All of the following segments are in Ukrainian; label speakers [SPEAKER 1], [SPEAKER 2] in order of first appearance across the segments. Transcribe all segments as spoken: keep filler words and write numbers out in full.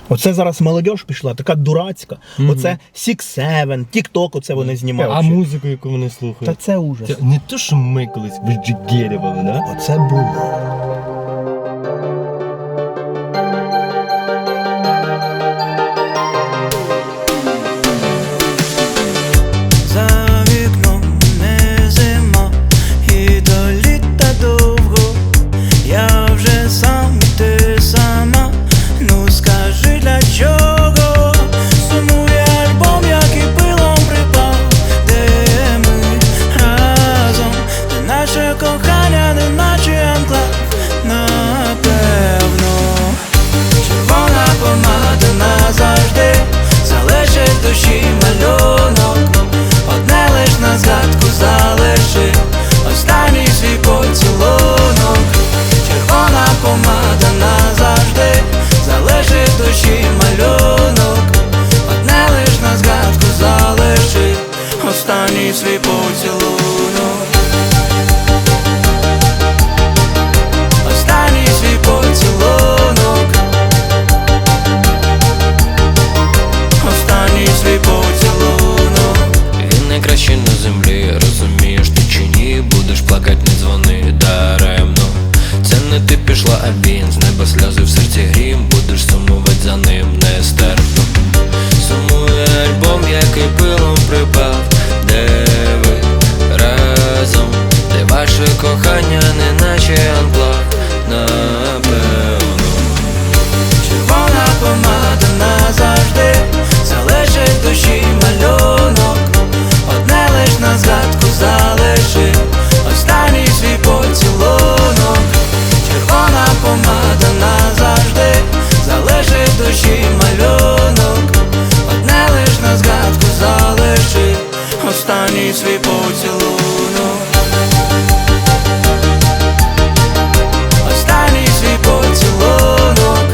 [SPEAKER 1] Оце зараз молодь пішла, така дурацька. Угу. Оце Сікс Севен, Тік-Ток, оце вони знімають.
[SPEAKER 2] А музику, яку вони слухають?
[SPEAKER 1] Та це ужас.
[SPEAKER 2] Це не то, що ми колись виджигерювали, да?
[SPEAKER 1] Оце було.
[SPEAKER 3] Душі малюнок, одне лиш на згадку залиши, останній свій поцілунок. Червона помада назавжди, залишить душі малюнок, одне лиш на згадку залиши, останній свій поцілунок. Останній свій поцілунок. Свій поцілунок. Він найкращий на землі, розумієш ти чи ні? Будеш плакать, не дзвони даремно. Це не ти пішла, а він, з неба сльози, в серці грім. Будеш сумувати за ним нестерпно. Сумує альбом, який пилом припав. Де ви разом? Де ваше кохання, неначе анплаг, напевно. Червона помада назавжди, залишить душі малюнок, одне лиш на згадку залиши, останній свій поцілунок. Червона помада назавжди, залишить душі малюнок, одне лиш на згадку залиши, останній свій поцілунок. Останній свій поцілунок.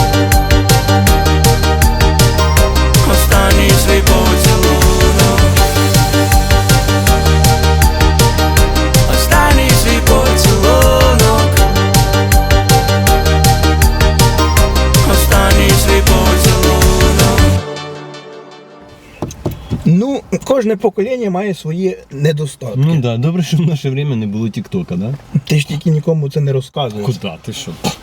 [SPEAKER 3] Останній свій поцілунок. Останній свій поцілунок. Останній свій поцілунок.
[SPEAKER 1] Ну, кожне покоління має свої недостатки.
[SPEAKER 2] Ну да, добре, що в наше время не було тік-тока, да?
[SPEAKER 1] Ти ж тільки нікому це не розказуєш.
[SPEAKER 2] Куда ти що?